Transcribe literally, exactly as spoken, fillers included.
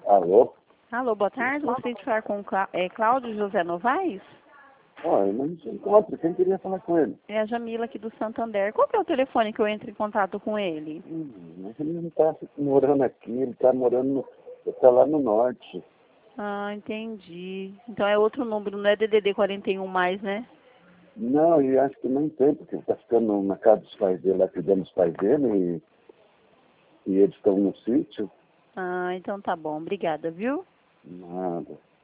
Alô? Alô, boa tarde. Gostaria de falar com o Clá- é, Cláudio José Novaes? Ó, ele não se encontra. Quem queria falar com ele? É a Jamila aqui do Santander. Qual que é o telefone que eu entro em contato com ele? Hum, mas ele não está morando aqui, ele está morando no, ele tá lá no norte. Ah, entendi. Então é outro número, não é D D D quarenta e um mais, né? Não, e acho que nem tem, porque ele está ficando na casa dos pais dele, lá cuidando dos pais dele, e, e eles estão no sítio. Ah, então tá bom. Obrigada, viu? Nada.